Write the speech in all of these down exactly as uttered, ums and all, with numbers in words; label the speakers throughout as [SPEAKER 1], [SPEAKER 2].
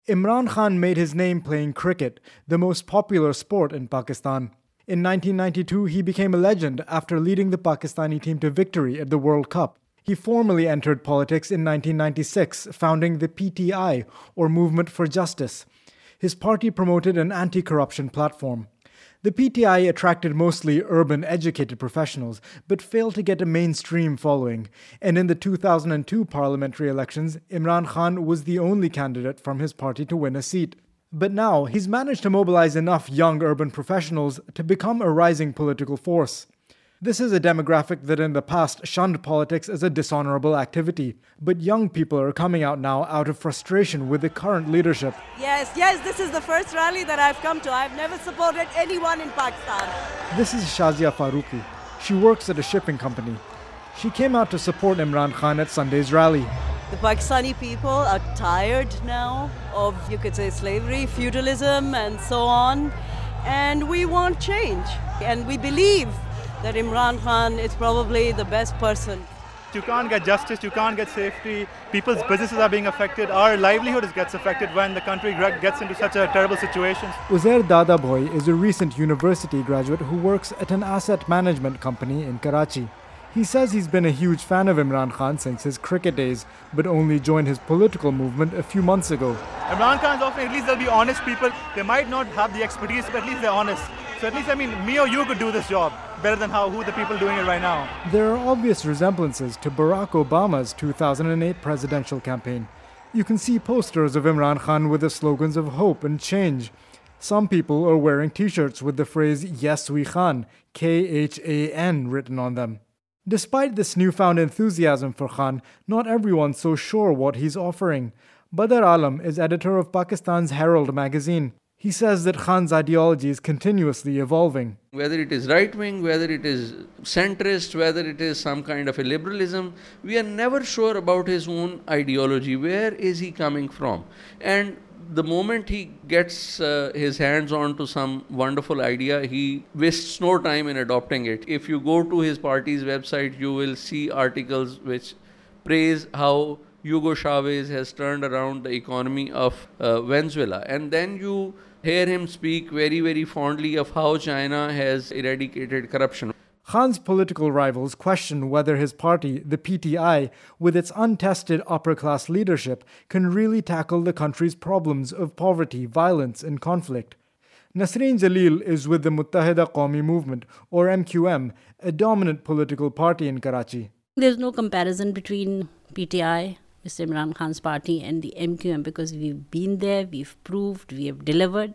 [SPEAKER 1] Imran Khan made his name playing cricket, the most popular sport in Pakistan. In nineteen ninety-two, he became a legend after leading the Pakistani team to victory at the World Cup. He formally entered politics in nineteen ninety-six, founding the P T I, or Movement for Justice. His party promoted an anti-corruption platform. The P T I attracted mostly urban educated professionals, but failed to get a mainstream following. And in the two thousand two parliamentary elections, Imran Khan was the only candidate from his party to win a seat. But now, he's managed to mobilize enough young urban professionals to become a rising political force. This is a demographic that in the past shunned politics as a dishonorable activity. But young people are coming out now out of frustration with the current leadership.
[SPEAKER 2] Yes, yes, this is the first rally that I've come to. I've never supported anyone in Pakistan.
[SPEAKER 1] This is Shazia Farooqi. She works at a shipping company. She came out to support Imran Khan at Sunday's rally.
[SPEAKER 2] The Pakistani people are tired now of, you could say, slavery, feudalism, and so on. And we want change. And we believe that Imran Khan is probably the best person.
[SPEAKER 3] You can't get justice, you can't get safety, people's businesses are being affected, our livelihood gets affected when the country gets into such a terrible situation.
[SPEAKER 1] Uzair Dadabhoy is a recent university graduate who works at an asset management company in Karachi. He says he's been a huge fan of Imran Khan since his cricket days, but only joined his political movement a few months ago.
[SPEAKER 3] Imran Khan's offering, at least they'll be honest people. They might not have the expertise, but at least they're honest. So at least, I mean, me or you could do this job better than how who the people doing it right now.
[SPEAKER 1] There are obvious resemblances to Barack Obama's two thousand eight presidential campaign. You can see posters of Imran Khan with the slogans of hope and change. Some people are wearing t-shirts with the phrase Yes We Khan, K H A N, written on them. Despite this newfound enthusiasm for Khan, not everyone's so sure what he's offering. Badr Alam is editor of Pakistan's Herald magazine. He says that Khan's ideology is continuously evolving.
[SPEAKER 4] Whether it is right-wing, whether it is centrist, whether it is some kind of a liberalism, we are never sure about his own ideology. Where is he coming from? And the moment he gets uh, his hands on to some wonderful idea, he wastes no time in adopting it. If you go to his party's website, you will see articles which praise how Hugo Chavez has turned around the economy of uh, Venezuela. And then you hear him speak very, very fondly of how China has eradicated corruption.
[SPEAKER 1] Khan's political rivals question whether his party, the P T I, with its untested upper-class leadership, can really tackle the country's problems of poverty, violence, and conflict. Nasreen Jalil is with the Muttahida Qawmi Movement, or M Q M, a dominant political party in Karachi.
[SPEAKER 5] There's no comparison between P T I, Mister Imran Khan's party, and the M Q M because we've been there, we've proved, we have delivered,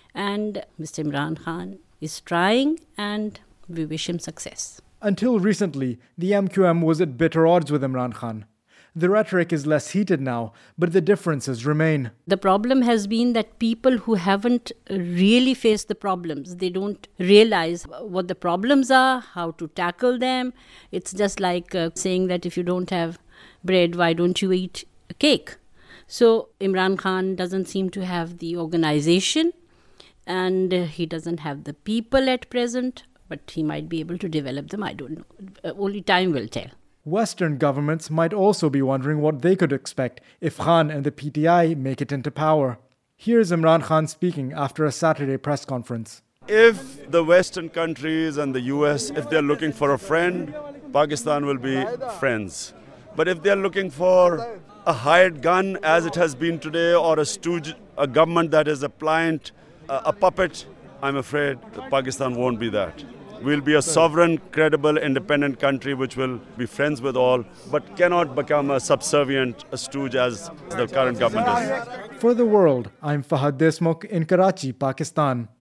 [SPEAKER 5] and Mister Imran Khan is trying, and we wish him success.
[SPEAKER 1] Until recently, the M Q M was at bitter odds with Imran Khan. The rhetoric is less heated now, but the differences remain.
[SPEAKER 5] The problem has been that people who haven't really faced the problems, they don't realize what the problems are, how to tackle them. It's just like uh, saying that if you don't have bread, why don't you eat a cake? So Imran Khan doesn't seem to have the organization, and uh, he doesn't have the people at present, but he might be able to develop them. I don't know. Uh, only time will tell.
[SPEAKER 1] Western governments might also be wondering what they could expect if Khan and the P T I make it into power. Here's Imran Khan speaking after a Saturday press conference.
[SPEAKER 6] If the Western countries and the U S, if they're looking for a friend, Pakistan will be friends. But if they're looking for a hired gun, as it has been today, or a stooge, a government that is a pliant, a, a puppet, I'm afraid Pakistan won't be that. We'll be a sovereign, credible, independent country which will be friends with all, but cannot become a subservient, a stooge as the current government is.
[SPEAKER 1] For The World, I'm Fahad Desmukh in Karachi, Pakistan.